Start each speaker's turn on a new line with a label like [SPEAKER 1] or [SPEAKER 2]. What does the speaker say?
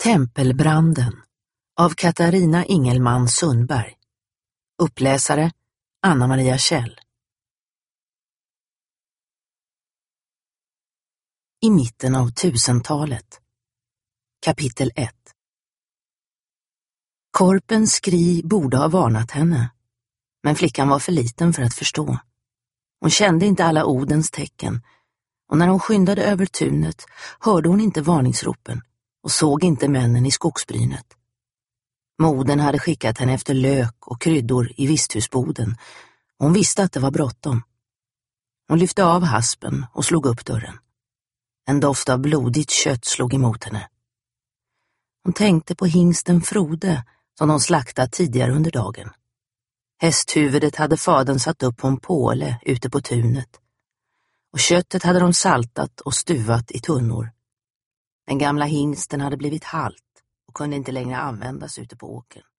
[SPEAKER 1] Tempelbranden av Katarina Ingelman Sundberg. Uppläsare Anna-Maria Kjell. I mitten av 1000-talet. Kapitel 1. Korpens skri borde ha varnat henne, men flickan var för liten för att förstå. Hon kände inte alla ordens tecken, och när hon skyndade över tunet hörde hon inte varningsropen och såg inte männen i skogsbrynet. Modern hade skickat henne efter lök och kryddor i visthusboden, och hon visste att det var bråttom. Hon lyfte av haspen och slog upp dörren. En doft av blodigt kött slog emot henne. Hon tänkte på hingsten Frode som de slaktat tidigare under dagen. Hästhuvudet hade fadern satt upp på en påle ute på tunet, och köttet hade de saltat och stuvat i tunnor. Den gamla hingsten hade blivit halt och kunde inte längre användas ute på åkern.